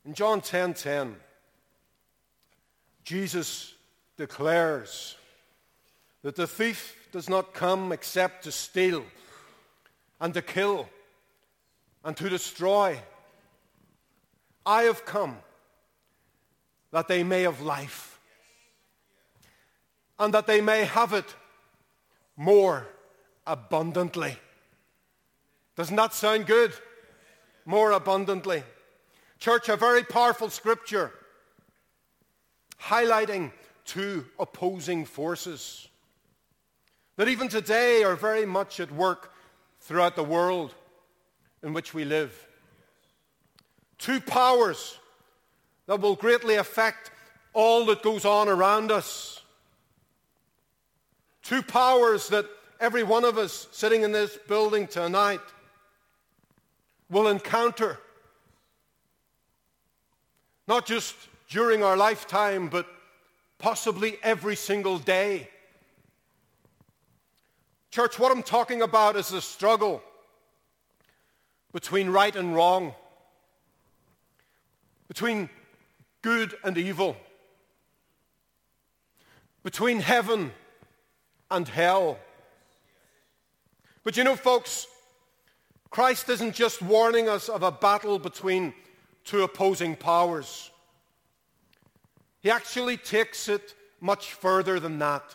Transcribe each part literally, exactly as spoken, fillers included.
In John ten ten, Jesus declares that the thief does not come except to steal and to kill and to destroy. I have come that they may have life, and that they may have it more abundantly. Doesn't that sound good? More abundantly. Church, a very powerful scripture highlighting two opposing forces that even today are very much at work throughout the world in which we live. Two powers that will greatly affect all that goes on around us. Two powers that every one of us sitting in this building tonight will encounter. Not just during our lifetime, but possibly every single day. Church, what I'm talking about is the struggle between right and wrong, between good and evil, between heaven and hell. But you know, folks, Christ isn't just warning us of a battle between two opposing powers. He actually takes it much further than that.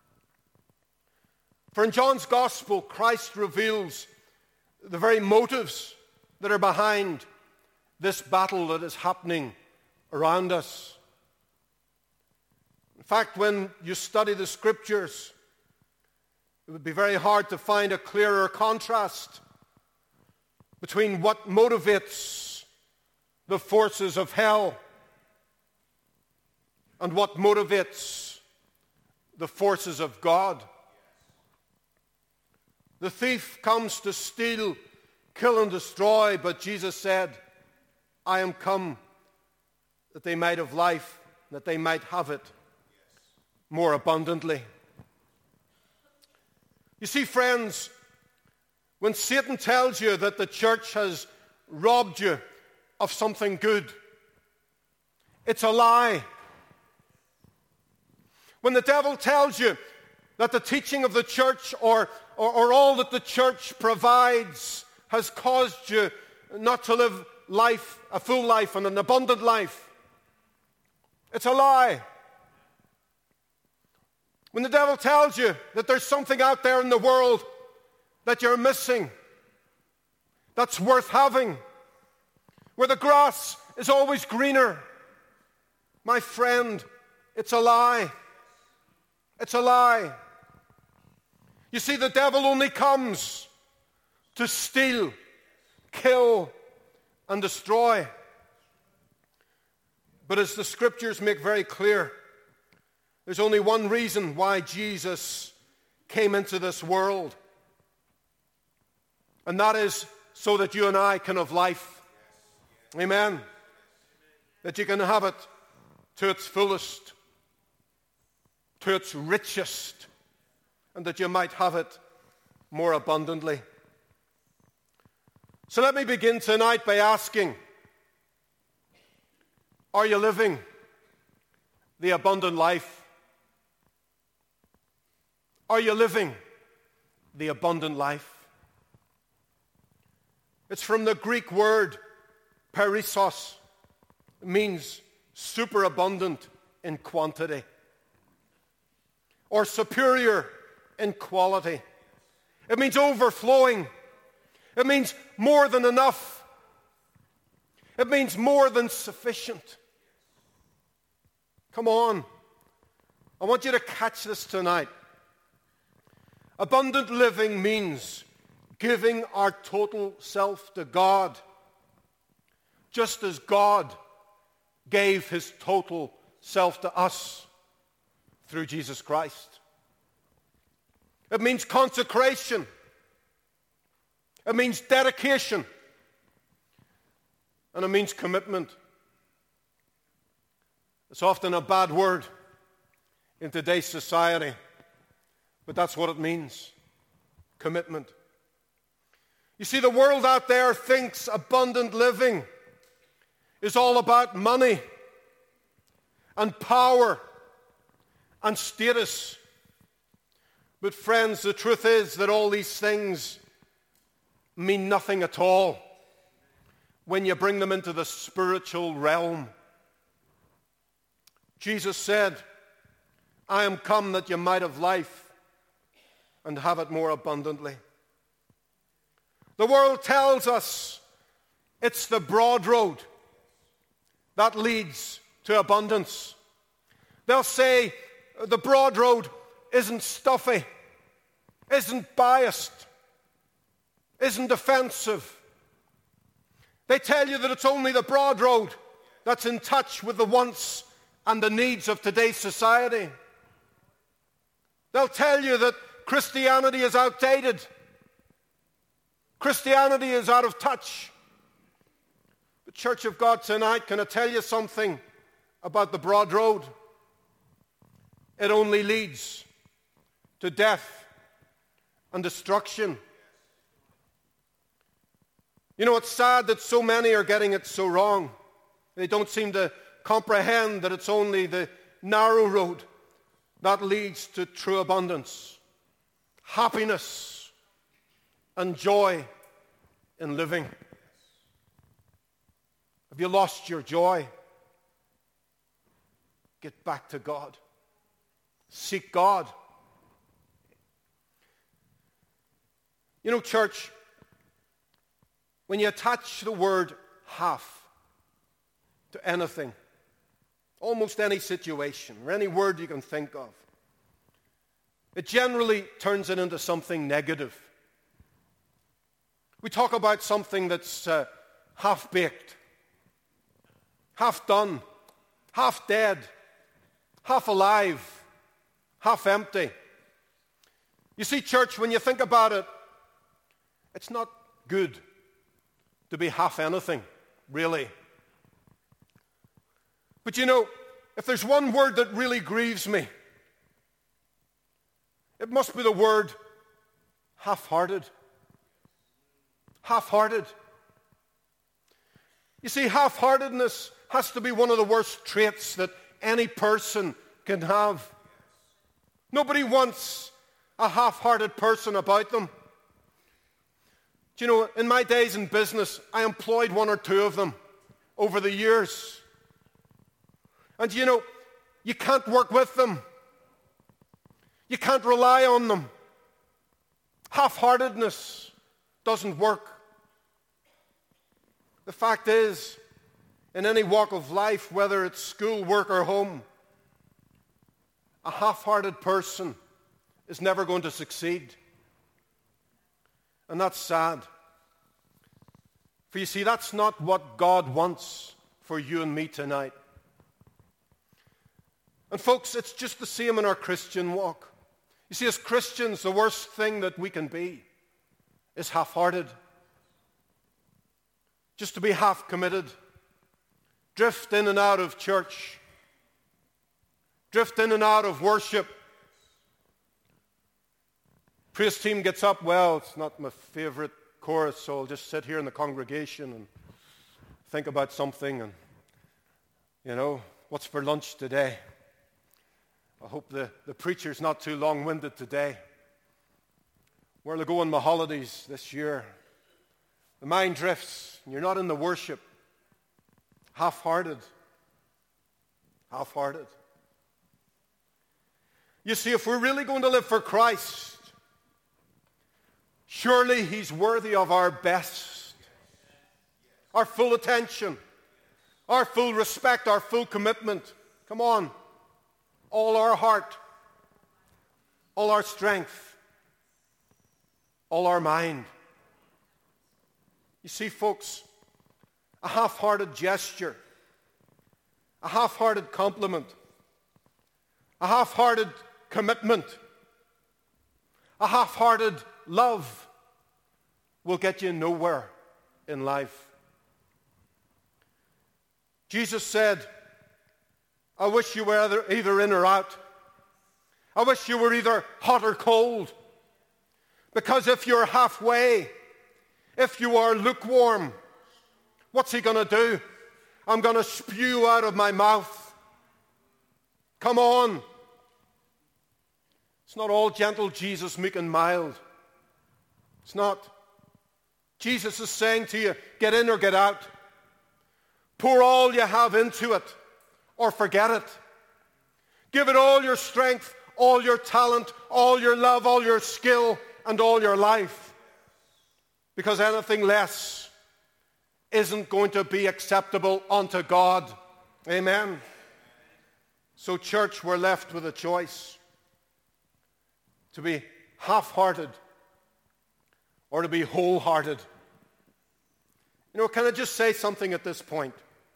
For in John's Gospel, Christ reveals the very motives that are behind this battle that is happening around us. In fact, when you study the Scriptures, it would be very hard to find a clearer contrast between what motivates the forces of hell and what motivates the forces of God. The thief comes to steal, kill, and destroy, but Jesus said, I am come that they might have life, that they might have it more abundantly. You see, friends, when Satan tells you that the church has robbed you of something good, it's a lie. When the devil tells you that the teaching of the church or, or, or all that the church provides has caused you not to live life, a full life and an abundant life, it's a lie. When the devil tells you that there's something out there in the world that you're missing, that's worth having, where the grass is always greener, my friend, it's a lie. It's a lie. You see, the devil only comes to steal, kill, and destroy. But as the Scriptures make very clear, there's only one reason why Jesus came into this world. And that is so that you and I can have life. Amen. That you can have it to its fullest, to its richest, and that you might have it more abundantly. So let me begin tonight by asking, are you living the abundant life? Are you living the abundant life? It's from the Greek word perissos. It means superabundant in quantity or superior in quality. It means overflowing. It means more than enough. It means more than sufficient. Come on. I want you to catch this tonight. Abundant living means giving our total self to God, just as God gave his total self to us through Jesus Christ. It means consecration. It means dedication. And it means commitment. It's often a bad word in today's society, but that's what it means. Commitment. You see, the world out there thinks abundant living is all about money and power and status. But friends, the truth is that all these things mean nothing at all when you bring them into the spiritual realm. Jesus said, I am come that you might have life and have it more abundantly. The world tells us it's the broad road that leads to abundance. They'll say the broad road isn't stuffy, isn't biased, isn't offensive. They tell you that it's only the broad road that's in touch with the wants and the needs of today's society. They'll tell you that Christianity is outdated. Christianity is out of touch. But Church of God tonight, can I tell you something about the broad road? It only leads to death and destruction. You know, it's sad that so many are getting it so wrong. They don't seem to comprehend that it's only the narrow road that leads to true abundance, happiness, and joy in living. Have you lost your joy? Get back to God. Seek God. You know, church, when you attach the word half to anything, almost any situation or any word you can think of, it generally turns it into something negative. We talk about something that's uh, half-baked, half-done, half-dead, half-alive, half-empty. You see, church, when you think about it, it's not good to be half anything, really. But you know, if there's one word that really grieves me, it must be the word half-hearted. Half-hearted. You see, half-heartedness has to be one of the worst traits that any person can have. Nobody wants a half-hearted person about them. Do you know, in my days in business, I employed one or two of them over the years. And you know, you can't work with them. You can't rely on them. Half-heartedness doesn't work. The fact is, in any walk of life, whether it's school, work, or home, a half-hearted person is never going to succeed. And that's sad. For you see, that's not what God wants for you and me tonight. And folks, it's just the same in our Christian walk. You see, as Christians, the worst thing that we can be is half-hearted. Just to be half-committed. Drift in and out of church. Drift in and out of worship. Praise team gets up, well, it's not my favorite chorus, so I'll just sit here in the congregation and think about something and, you know, what's for lunch today? I hope the, the preacher's not too long-winded today. Where will I go on my holidays this year? The mind drifts, and you're not in the worship. Half-hearted. Half-hearted. You see, if we're really going to live for Christ, surely He's worthy of our best, our full attention, our full respect, our full commitment. Come on. All our heart, all our strength, all our mind. You see, folks, a half-hearted gesture, a half-hearted compliment, a half-hearted commitment, a half-hearted love will get you nowhere in life. Jesus said, I wish you were either, either in or out. I wish you were either hot or cold. Because if you're halfway, if you are lukewarm, what's He going to do? I'm going to spew out of my mouth. Come on. It's not all gentle Jesus, meek and mild. It's not. Jesus is saying to you, get in or get out. Pour all you have into it or forget it. Give it all your strength, all your talent, all your love, all your skill, and all your life. Because anything less isn't going to be acceptable unto God. Amen. So, church, we're left with a choice. To be half-hearted or to be wholehearted. You know, can I just say something at this point?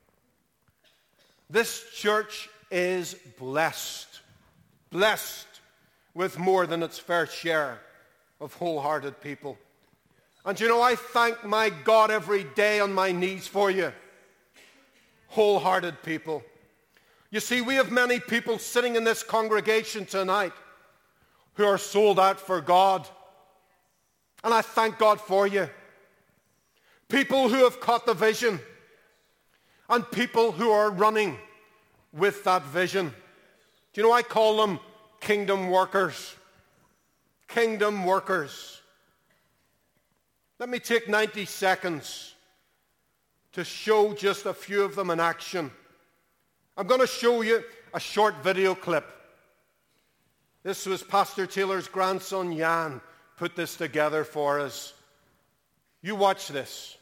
This church is blessed. Blessed with more than its fair share of wholehearted people. And you know, I thank my God every day on my knees for you. Wholehearted people. You see, we have many people sitting in this congregation tonight who are sold out for God. And I thank God for you. People who have caught the vision. And people who are running with that vision. Do you know, I call them kingdom workers. Kingdom workers. Let me take ninety seconds to show just a few of them in action. I'm going to show you a short video clip. This was Pastor Taylor's grandson, Jan, put this together for us. You watch this.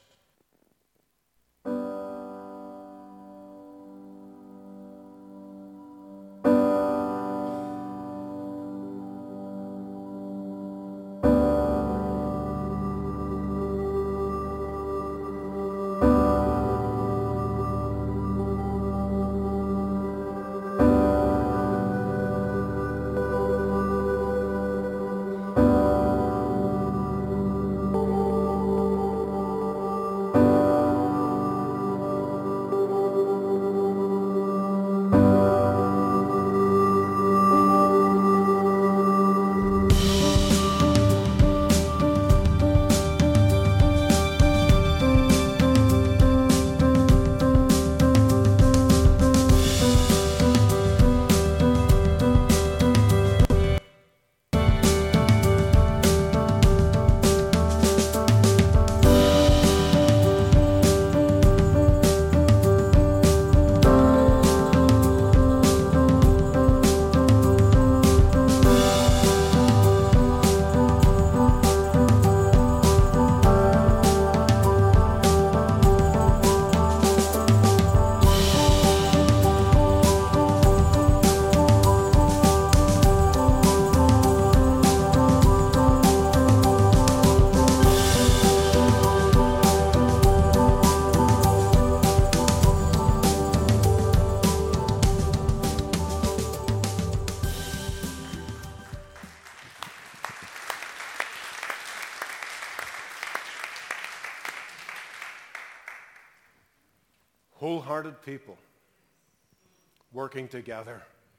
Wholehearted people working together.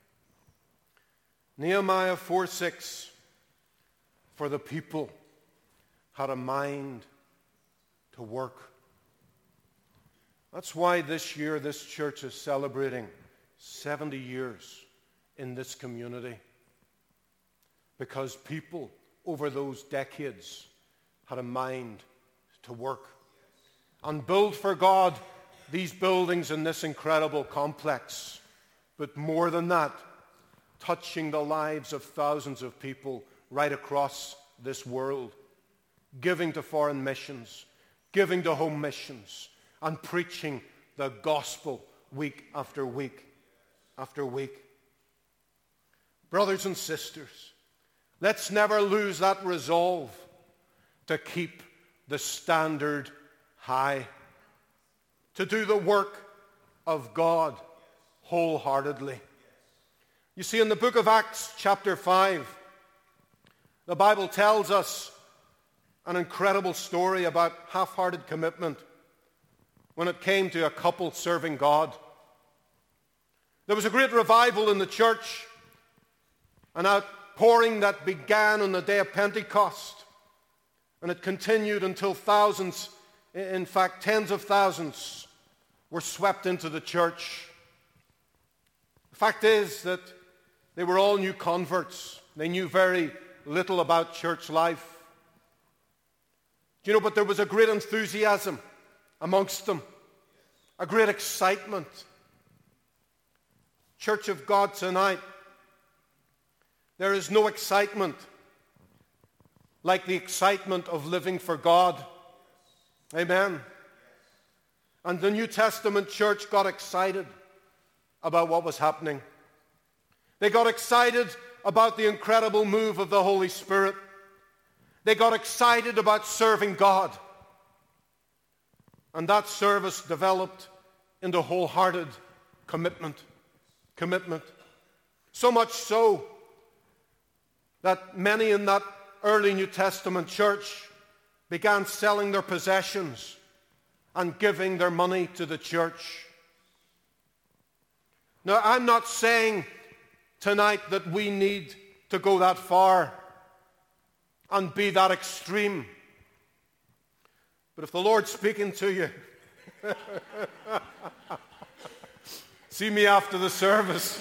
Nehemiah four six, for the people had a mind to work. That's why this year this church is celebrating seventy years in this community. Because people over those decades had a mind to work and build for God these buildings in this incredible complex. But more than that, touching the lives of thousands of people right across this world, giving to foreign missions, giving to home missions, and preaching the gospel week after week after week. Brothers and sisters, let's never lose that resolve to keep the standard high, to do the work of God wholeheartedly. You see, in the book of Acts, chapter five, the Bible tells us an incredible story about half-hearted commitment when it came to a couple serving God. There was a great revival in the church, an outpouring that began on the day of Pentecost, and it continued until thousands, in fact tens of thousands, were swept into the church. The fact is that they were all new converts. They knew very little about church life. Do you know, but there was a great enthusiasm amongst them, a great excitement. Church of God tonight, there is no excitement like the excitement of living for God. Amen. And the New Testament church got excited about what was happening. They got excited about the incredible move of the Holy Spirit. They got excited about serving God. And that service developed into wholehearted commitment. Commitment. So much so that many in that early New Testament church began selling their possessions and giving their money to the church. Now, I'm not saying tonight that we need to go that far and be that extreme. But if the Lord's speaking to you, see me after the service.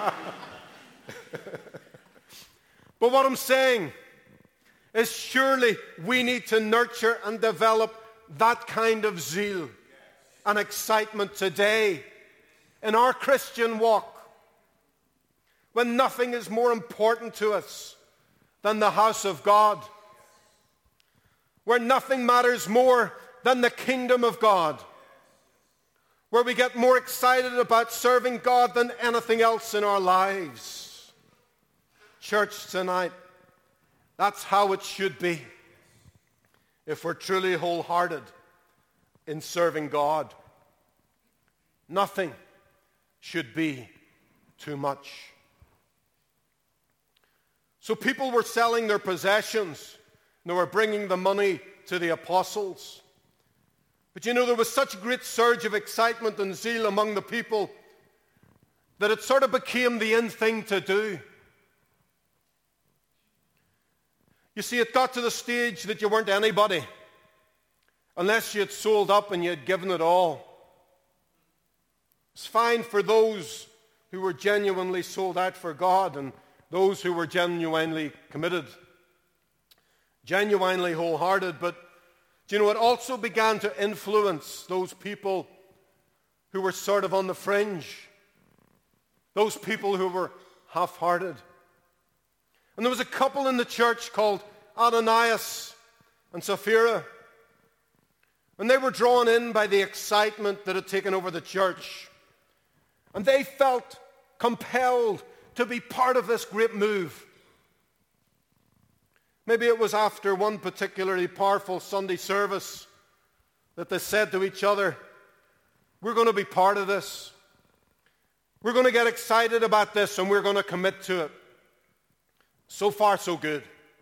But what I'm saying is surely we need to nurture and develop that kind of zeal and excitement today in our Christian walk, when nothing is more important to us than the house of God, where nothing matters more than the kingdom of God, where we get more excited about serving God than anything else in our lives. Church tonight, that's how it should be if we're truly wholehearted in serving God. Nothing should be too much. So people were selling their possessions. They were bringing the money to the apostles. But you know, there was such a great surge of excitement and zeal among the people that it sort of became the in thing to do. You see, it got to the stage that you weren't anybody unless you had sold up and you had given it all. It's fine for those who were genuinely sold out for God and those who were genuinely committed, genuinely wholehearted. But do you know, it also began to influence those people who were sort of on the fringe, those people who were half-hearted. And there was a couple in the church called Ananias and Sapphira. And they were drawn in by the excitement that had taken over the church. And they felt compelled to be part of this great move. Maybe it was after one particularly powerful Sunday service that they said to each other, we're going to be part of this. We're going to get excited about this and we're going to commit to it. So far, so good.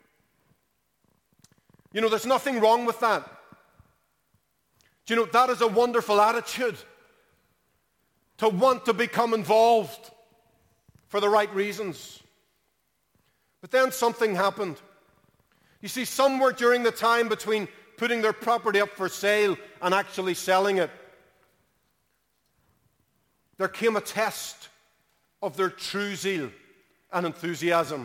You know, there's nothing wrong with that. Do you know, that is a wonderful attitude, to want to become involved for the right reasons. But then something happened. You see, somewhere during the time between putting their property up for sale and actually selling it, there came a test of their true zeal and enthusiasm.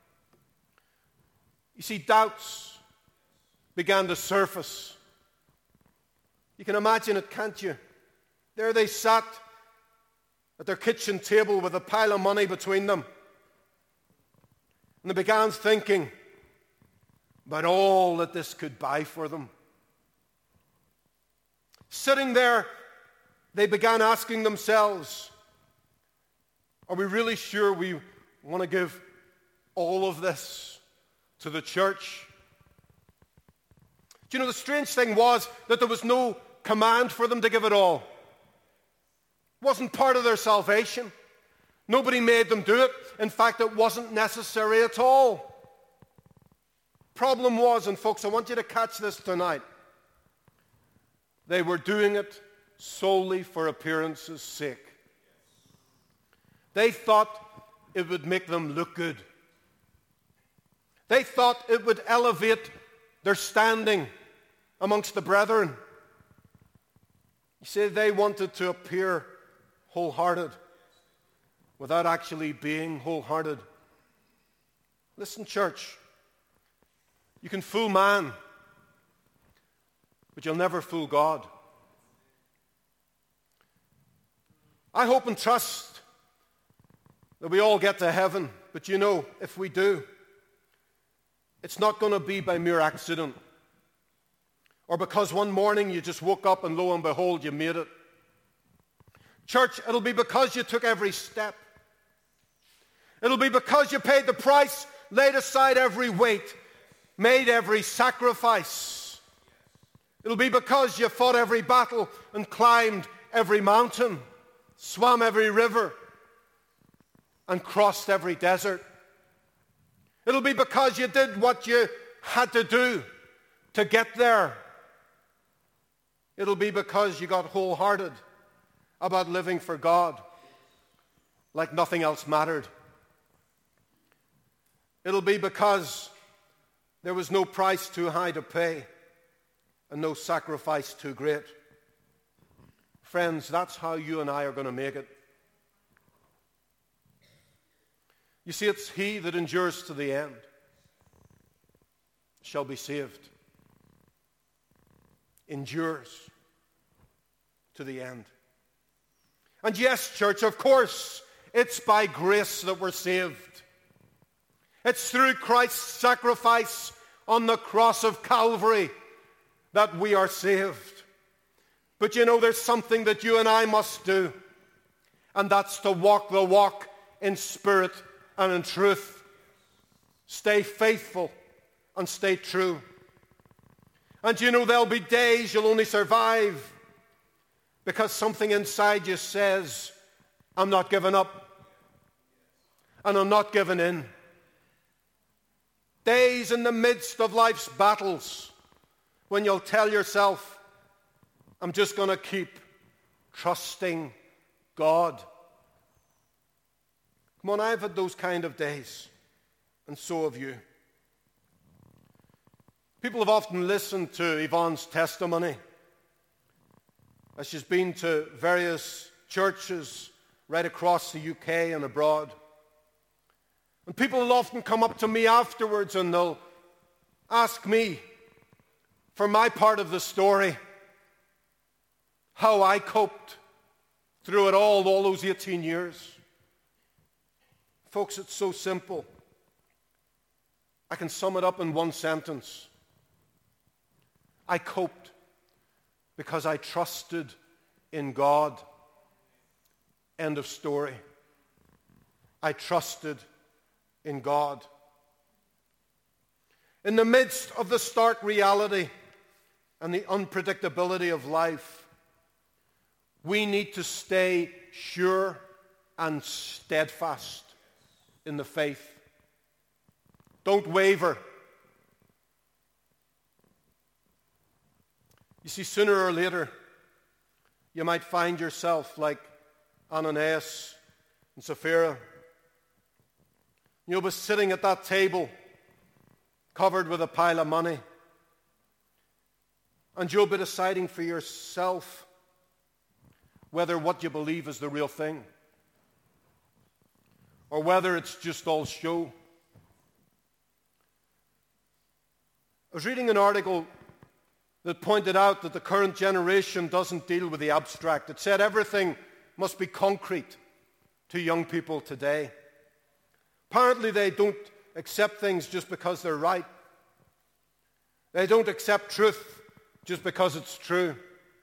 You see, doubts began to surface. You can imagine it, can't you? There they sat at their kitchen table with a pile of money between them. And they began thinking about all that this could buy for them. Sitting there, they began asking themselves, are we really sure we want to give all of this to the church? Do you know, the strange thing was that there was no command for them to give it all. It wasn't part of their salvation. Nobody made them do it. In fact, it wasn't necessary at all. Problem was, and folks, I want you to catch this tonight, they were doing it solely for appearance's sake. They thought it would make them look good. They thought it would elevate their standing amongst the brethren. You see, they wanted to appear wholehearted without actually being wholehearted. Listen, church, you can fool man, but you'll never fool God. I hope and trust that we all get to heaven, but you know, if we do, it's not going to be by mere accident, or because one morning you just woke up and lo and behold, you made it. Church, it'll be because you took every step. It'll be because you paid the price, laid aside every weight, made every sacrifice. It'll be because you fought every battle and climbed every mountain, swam every river, and crossed every desert. It'll be because you did what you had to do to get there. It'll be because you got wholehearted about living for God like nothing else mattered. It'll be because there was no price too high to pay and no sacrifice too great. Friends, that's how you and I are going to make it. You see, it's he that endures to the end shall be saved. Endures to the end. And yes, church, of course, it's by grace that we're saved. It's through Christ's sacrifice on the cross of Calvary that we are saved. But you know, there's something that you and I must do, and that's to walk the walk in spirit and in truth. Stay faithful and stay true. And you know, there'll be days you'll only survive because something inside you says, I'm not giving up and I'm not giving in. Days in the midst of life's battles when you'll tell yourself, I'm just going to keep trusting God. Come on, I've had those kind of days, and so have you. People have often listened to Yvonne's testimony as she's been to various churches right across the U K and abroad. And people will often come up to me afterwards and they'll ask me for my part of the story, how I coped through it all, all those eighteen years. Folks, it's so simple. I can sum it up in one sentence. I coped because I trusted in God. End of story. I trusted in God. In the midst of the stark reality and the unpredictability of life, we need to stay sure and steadfast in the faith. Don't waver. You see, sooner or later, you might find yourself like Ananias and Sapphira. You'll be sitting at that table covered with a pile of money, and you'll be deciding for yourself whether what you believe is the real thing or whether it's just all show. I was reading an article that pointed out that the current generation doesn't deal with the abstract. It said everything must be concrete to young people today. Apparently they don't accept things just because they're right. They don't accept truth just because it's true.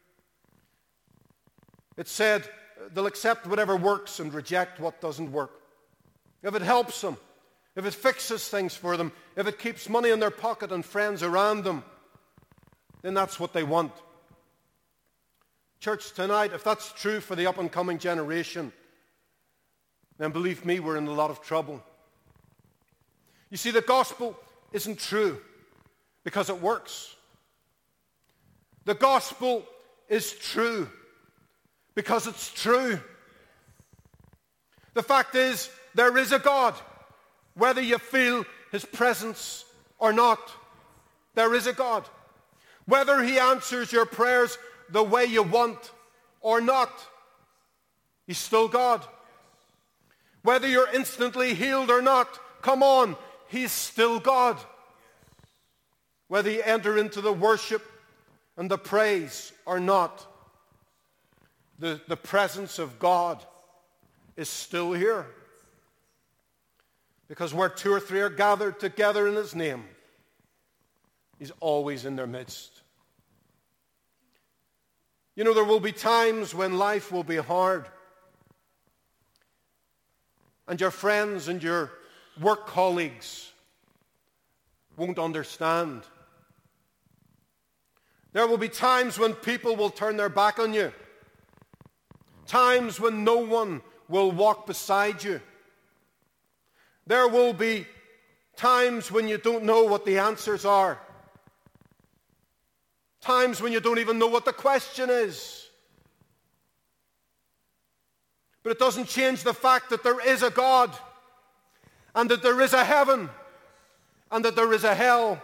It said they'll accept whatever works and reject what doesn't work. If it helps them, if it fixes things for them, if it keeps money in their pocket and friends around them, then that's what they want. Church, tonight, if that's true for the up-and-coming generation, then believe me, we're in a lot of trouble. You see, the gospel isn't true because it works. The gospel is true because it's true. The fact is, there is a God, whether you feel his presence or not. There is a God. Whether he answers your prayers the way you want or not, He's still God. Whether you're instantly healed or not, come on, He's still God. Whether you enter into the worship and the praise or not, the, the presence of God is still here. Because where two or three are gathered together in His name, He's always in their midst. You know, there will be times when life will be hard. And your friends and your work colleagues won't understand. There will be times when people will turn their back on you. Times when no one will walk beside you. There will be times when you don't know what the answers are. Times when you don't even know what the question is. But it doesn't change the fact that there is a God, and that there is a heaven, and that there is a hell.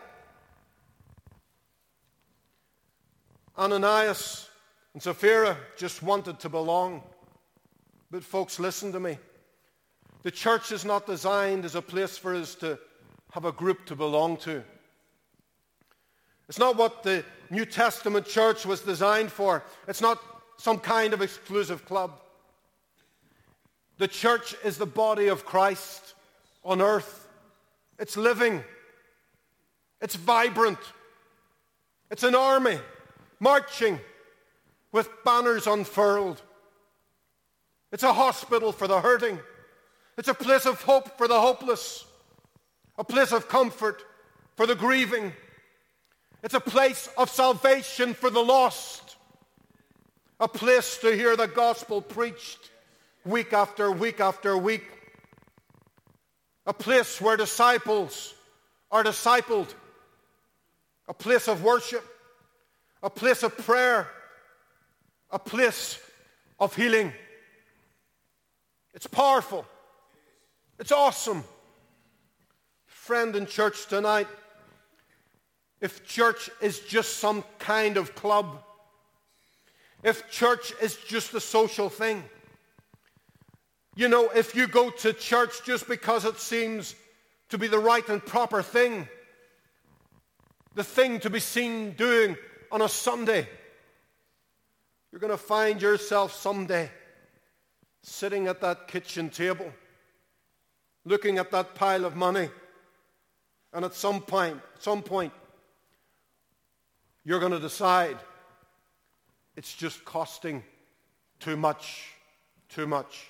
Ananias and Sapphira just wanted to belong. But folks, listen to me. The church is not designed as a place for us to have a group to belong to. It's not what the New Testament church was designed for. It's not some kind of exclusive club. The church is the body of Christ on earth. It's living. It's vibrant. It's an army marching with banners unfurled. It's a hospital for the hurting. It's a place of hope for the hopeless. A place of comfort for the grieving. It's a place of salvation for the lost. A place to hear the gospel preached week after week after week. A place where disciples are discipled. A place of worship. A place of prayer. A place of healing. It's powerful. It's awesome. Friend in church tonight, if church is just some kind of club, if church is just a social thing, you know, if you go to church just because it seems to be the right and proper thing, the thing to be seen doing on a Sunday, you're going to find yourself someday sitting at that kitchen table, looking at that pile of money, and at some point, some point, you're going to decide it's just costing too much, too much.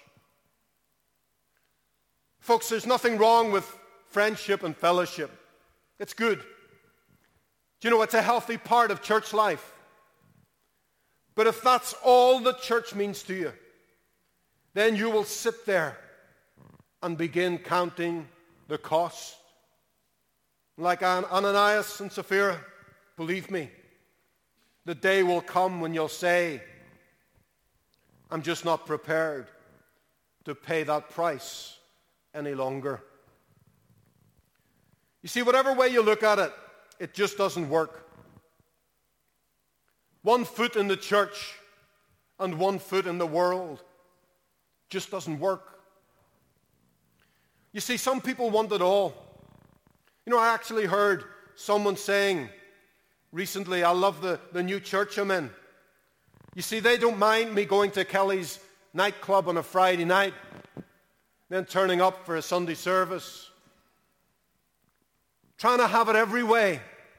Folks, there's nothing wrong with friendship and fellowship. It's good. Do you know, it's a healthy part of church life. But if that's all that church means to you, then you will sit there and begin counting the cost. Like Ananias and Sapphira, believe me, the day will come when you'll say, I'm just not prepared to pay that price any longer. You see, whatever way you look at it, it just doesn't work. One foot in the church and one foot in the world just doesn't work. You see, some people want it all. You know, I actually heard someone saying recently, I love the, the new church I'm in. You see, they don't mind me going to Kelly's nightclub on a Friday night, then turning up for a Sunday service, trying to have it every way.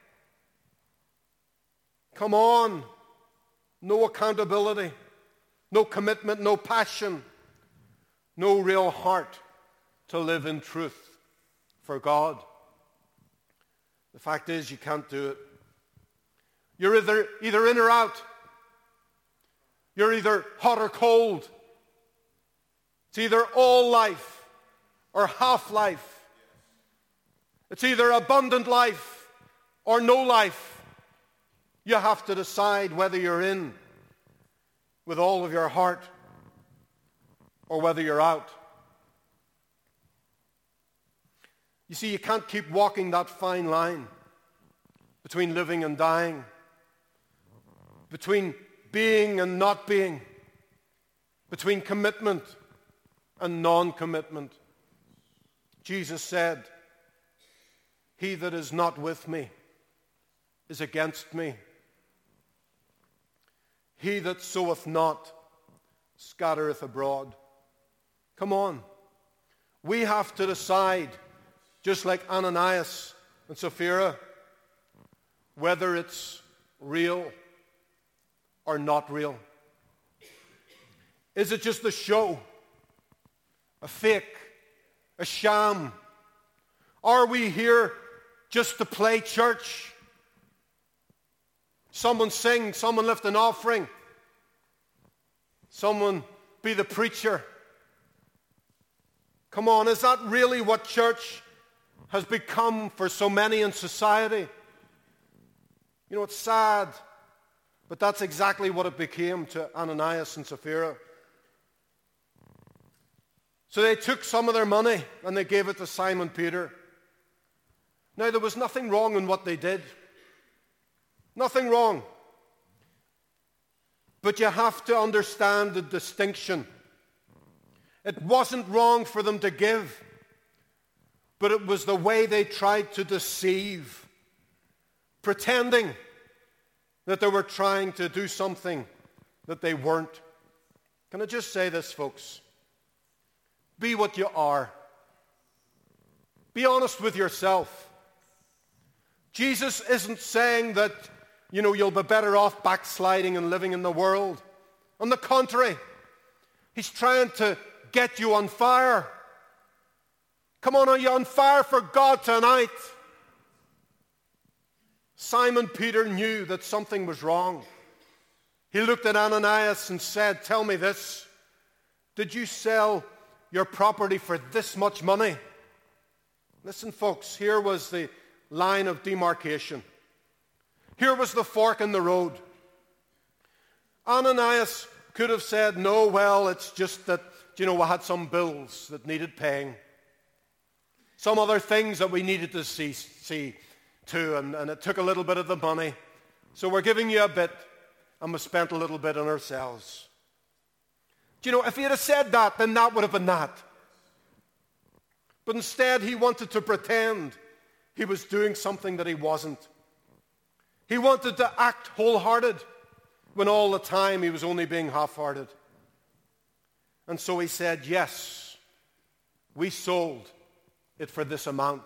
Come on. No accountability, no commitment, no passion, no real heart to live in truth for God. The fact is, you can't do it. You're either, either in or out. You're either hot or cold. It's either all life or half life. It's either abundant life or no life. You have to decide whether you're in with all of your heart or whether you're out. You see, you can't keep walking that fine line between living and dying, between being and not being. between commitment and non-commitment. Jesus said, "He that is not with me is against me. He that soweth not scattereth abroad." Come on. We have to decide, just like Ananias and Sapphira, whether it's real or not real. Is it just a show, a fake, a sham? Are we here just to play church? Someone sing, someone lift an offering, someone be the preacher. Come on, is that really what church has become for so many in society? You know, it's sad, but that's exactly what it became to Ananias and Sapphira. So they took some of their money and they gave it to Simon Peter. Now, there was nothing wrong in what they did. Nothing wrong. But you have to understand the distinction. It wasn't wrong for them to give, but it was the way they tried to deceive, pretending that they were trying to do something that they weren't. Can I just say this, folks? Be what you are. Be honest with yourself. Jesus isn't saying that, you know, you'll be better off backsliding and living in the world. On the contrary, he's trying to get you on fire. Come on, are you on fire for God tonight? Simon Peter knew that something was wrong. He looked at Ananias and said, "Tell me this. Did you sell your property for this much money?" Listen, folks, here was the line of demarcation. Here was the fork in the road. Ananias could have said, "No, well, it's just that, you know, we had some bills that needed paying. Some other things that we needed to see, see to, and, and it took a little bit of the money. So we're giving you a bit, and we spent a little bit on ourselves." Do you know, if he had said that, then that would have been that. But instead, he wanted to pretend he was doing something that he wasn't. He wanted to act wholehearted when all the time he was only being half-hearted. And so he said, "Yes, we sold it for this amount."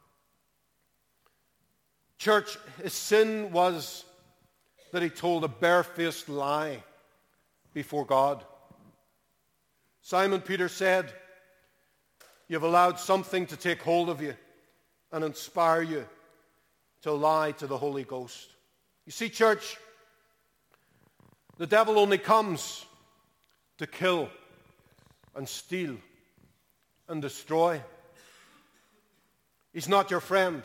Church, his sin was that he told a barefaced lie before God. Simon Peter said, "You've allowed something to take hold of you and inspire you to lie to the Holy Ghost." You see, church, the devil only comes to kill and steal and destroy. He's not your friend.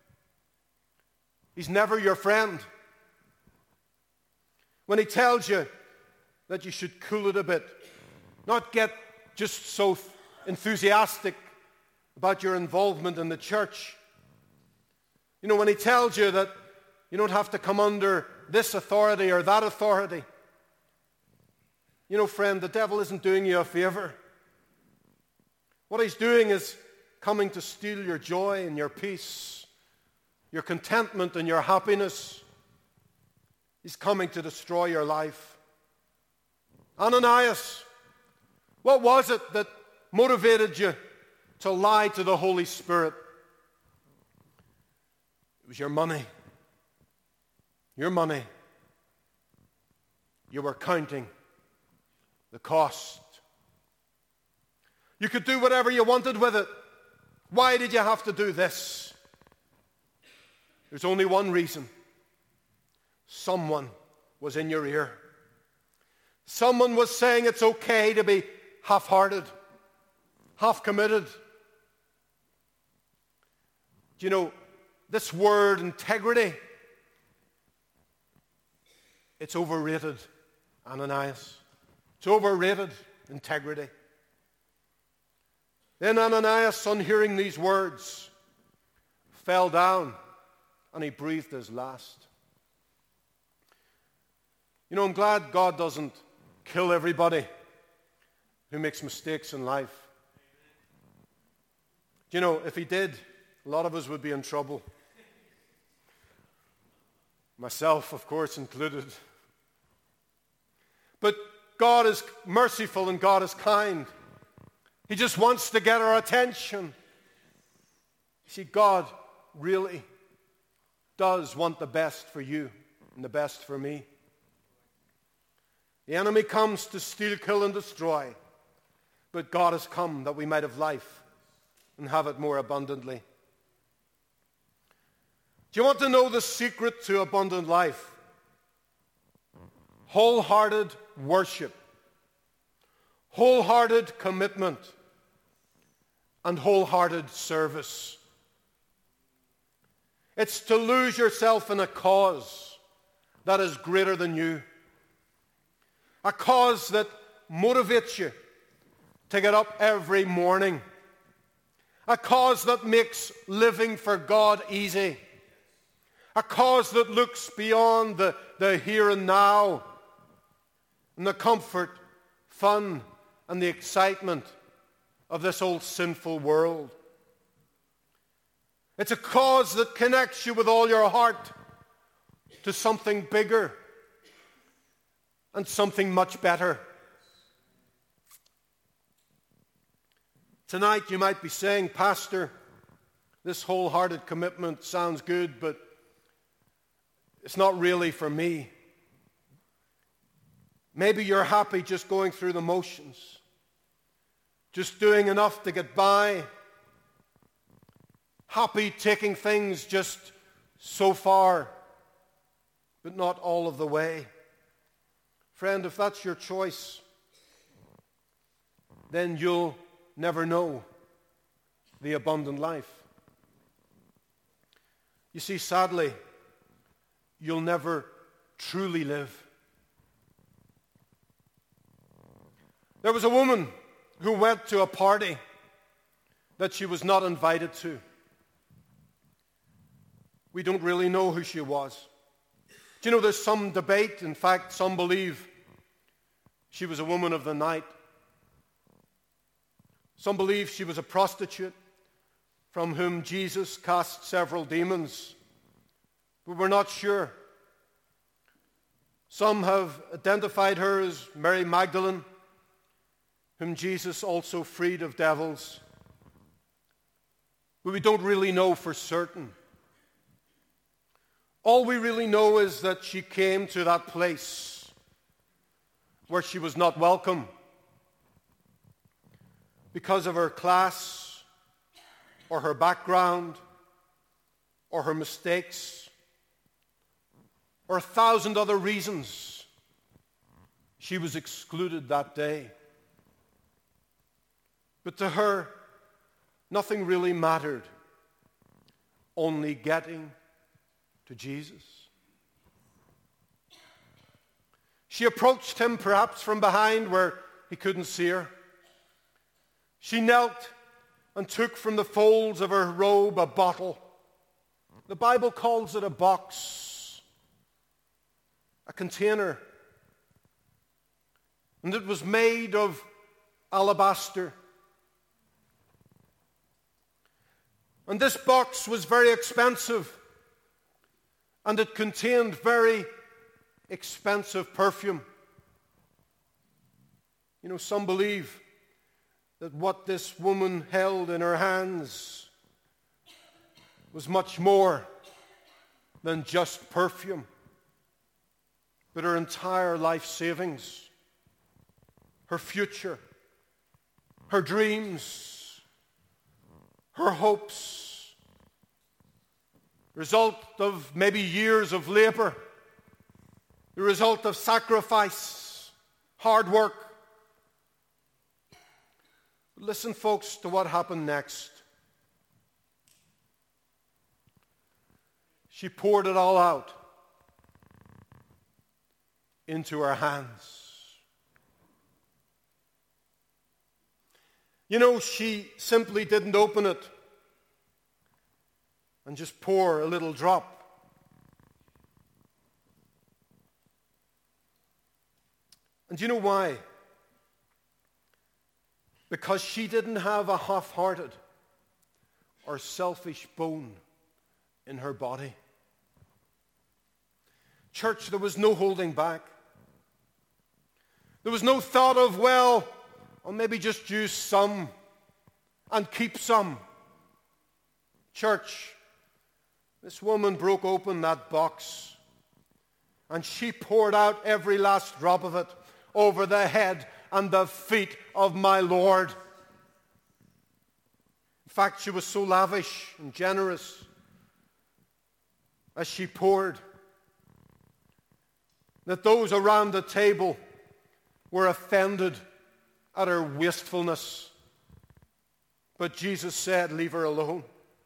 He's never your friend. When he tells you that you should cool it a bit, not get just so enthusiastic about your involvement in the church. You know, when he tells you that you don't have to come under this authority or that authority, you know, friend, the devil isn't doing you a favor. What he's doing is coming to steal your joy and your peace, your contentment and your happiness. He's coming to destroy your life. Ananias, what was it that motivated you to lie to the Holy Spirit? It was your money. Your money. You were counting the cost. You could do whatever you wanted with it. Why did you have to do this? There's only one reason. Someone was in your ear. Someone was saying it's okay to be half-hearted, half-committed. Do you know, this word integrity, it's overrated, Ananias. It's overrated, integrity. Then Ananias, on hearing these words, fell down and he breathed his last. You know, I'm glad God doesn't kill everybody who makes mistakes in life. Do you know, if he did, a lot of us would be in trouble. Myself, of course, included. But God is merciful and God is kind. He just wants to get our attention. See, God really does want the best for you and the best for me. The enemy comes to steal, kill, and destroy. But God has come that we might have life and have it more abundantly. Do you want to know the secret to abundant life? Wholehearted worship, wholehearted commitment, and wholehearted service. It's to lose yourself in a cause that is greater than you. A cause that motivates you to get up every morning. A cause that makes living for God easy. A cause that looks beyond the, the here and now and the comfort, fun, and the excitement of this old sinful world. It's a cause that connects you with all your heart to something bigger and something much better. Tonight you might be saying, Pastor, this wholehearted commitment sounds good, but it's not really for me. Maybe you're happy just going through the motions, just doing enough to get by, happy taking things just so far, but not all of the way. Friend, if that's your choice, then you'll never know the abundant life. You see, sadly, you'll never truly live. There was a woman who went to a party that she was not invited to. We don't really know who she was. Do you know there's some debate? In fact, some believe she was a woman of the night. Some believe she was a prostitute from whom Jesus cast several demons. But we're not sure. Some have identified her as Mary Magdalene, whom Jesus also freed of devils. But we don't really know for certain. All we really know is that she came to that place where she was not welcome because of her class or her background or her mistakes or a thousand other reasons. She was excluded that day. But to her, nothing really mattered, only getting to Jesus. She approached him perhaps from behind where he couldn't see her. She knelt and took from the folds of her robe a bottle. The Bible calls it a box, a container. And it was made of alabaster. And this box was very expensive. And it contained very expensive perfume. You know, some believe that what this woman held in her hands was much more than just perfume, but her entire life savings, her future, her dreams, her hopes, result of maybe years of labor, the result of sacrifice, hard work. Listen, folks, to what happened next. She poured it all out into her hands. You know, she simply didn't open it and just pour a little drop. And do you know why? because she didn't have a half-hearted or selfish bone in her body. Church, there was no holding back. There was no thought of, well, I'll maybe just use some and keep some. Church, this woman broke open that box and she poured out every last drop of it over the head and the feet of my Lord. In fact, she was so lavish and generous as she poured that those around the table were offended at her wastefulness. But Jesus said, leave her alone.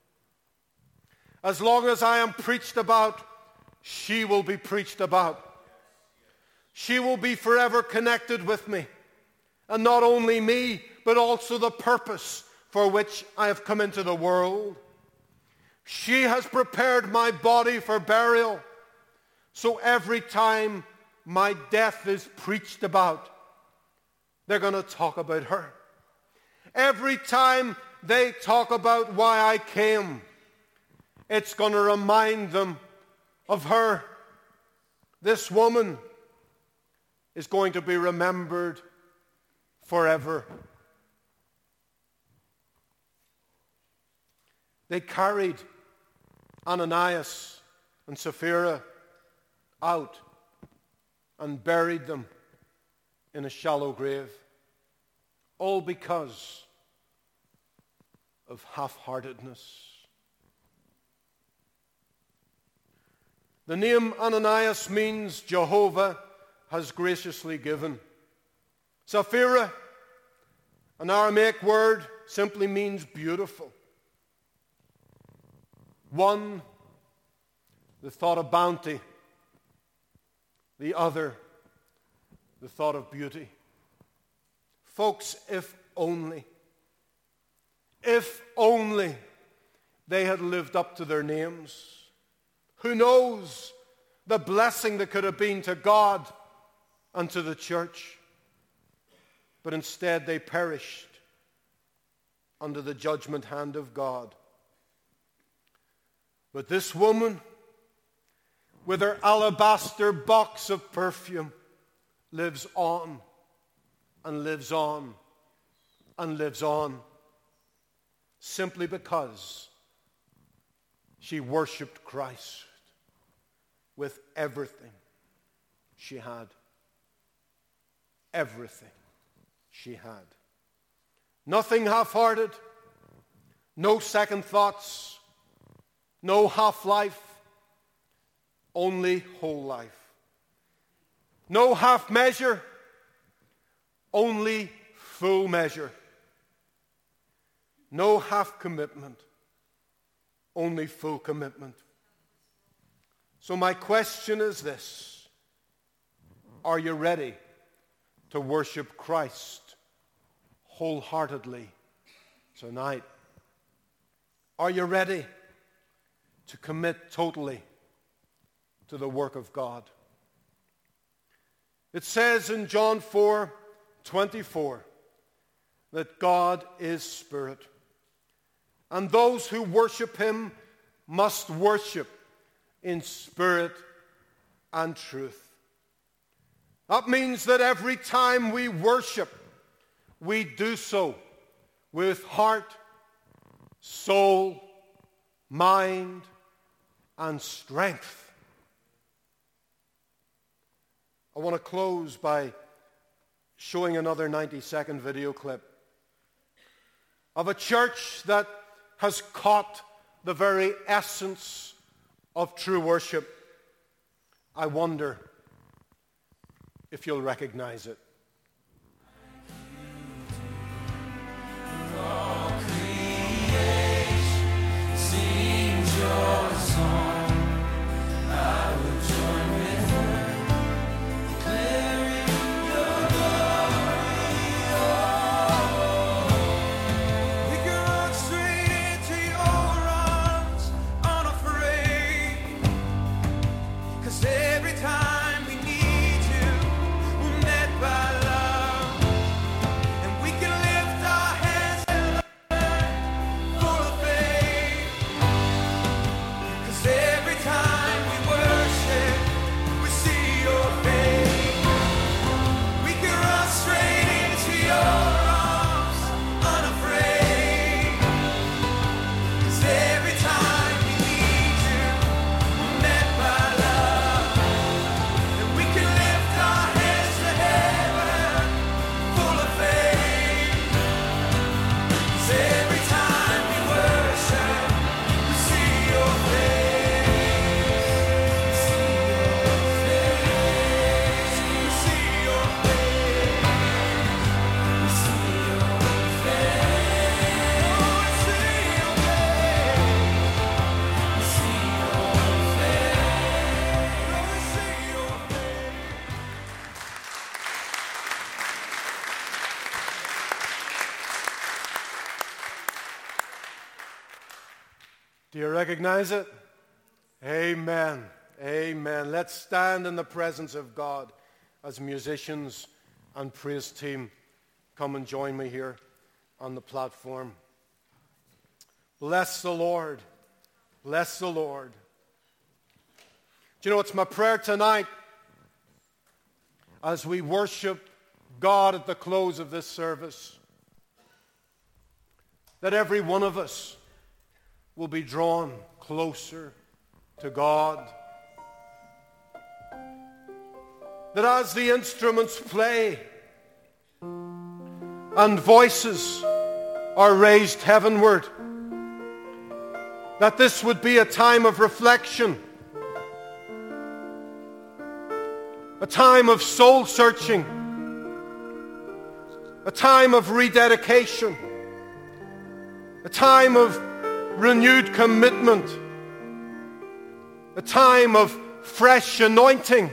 As long as I am preached about, she will be preached about. She will be forever connected with me. And not only me, but also the purpose for which I have come into the world. She has prepared my body for burial. So every time my death is preached about, they're going to talk about her. Every time they talk about why I came, it's going to remind them of her. This woman is going to be remembered forever. They carried Ananias and Sapphira out and buried them in a shallow grave, all because of half-heartedness. The name Ananias means Jehovah has graciously given. Sapphira, an Aramaic word, simply means beautiful. One, the thought of bounty. The other, the thought of beauty. Folks, if only, if only they had lived up to their names. Who knows the blessing that could have been to God and to the church. But instead they perished under the judgment hand of God. But this woman, with her alabaster box of perfume, lives on and lives on and lives on, simply because she worshipped Christ with everything she had. Everything she had. Nothing half-hearted, no second thoughts, no half-life, only whole life. No half measure, only full measure. No half commitment, only full commitment. So my question is this: are you ready to worship Christ wholeheartedly tonight? Are you ready to commit totally to the work of God? It says in John four twenty-four that God is spirit, and those who worship him must worship in spirit and truth. That means that every time we worship, we do so with heart, soul, mind, and strength. I want to close by showing another ninety-second video clip of a church that has caught the very essence of true worship. I wonder if you'll recognize it. All creation sings your song. I will join with her, declaring your glory. We can run straight into your arms, unafraid. 'Cause every time we need you, we're met by Do you recognize it? Amen. Amen. Let's stand in the presence of God as musicians and praise team come and join me here on the platform. Bless the Lord. Bless the Lord. Do you know, it's my prayer tonight as we worship God at the close of this service that every one of us will be drawn closer to God. That as the instruments play and voices are raised heavenward, that this would be a time of reflection, a time of soul searching, a time of rededication, a time of renewed commitment, a time of fresh anointing.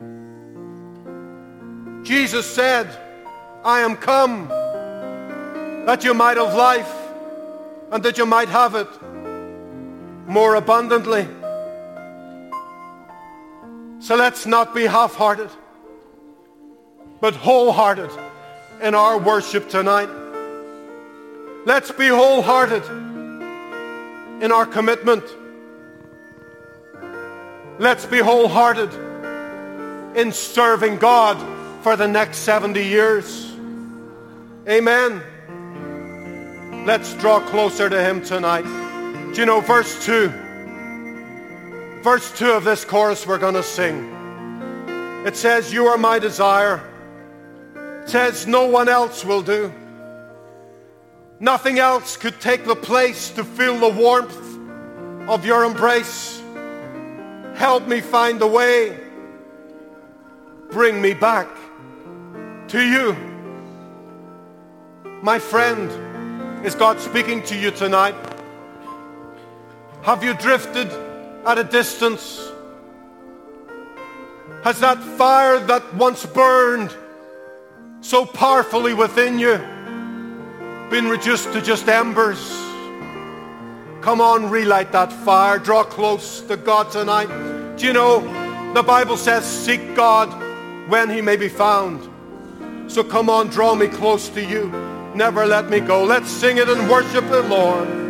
Jesus said, I am come that you might have life and that you might have it more abundantly. So let's not be half-hearted, but wholehearted in our worship tonight. Let's be wholehearted in our commitment. Let's be wholehearted in serving God for the next seventy years. Amen. Let's draw closer to Him tonight. Do you know verse two? Verse two of this chorus we're going to sing. It says, you are my desire. It says, no one else will do. Nothing else could take the place to feel the warmth of your embrace. Help me find the way. Bring me back to you. My friend, is God speaking to you tonight? Have you drifted at a distance? Has that fire that once burned so powerfully within you been reduced to just embers? Come on, relight that fire. Draw close to God tonight. Do you know, the Bible says, seek God when He may be found. So come on, draw me close to you. Never let me go. Let's sing it and worship the Lord.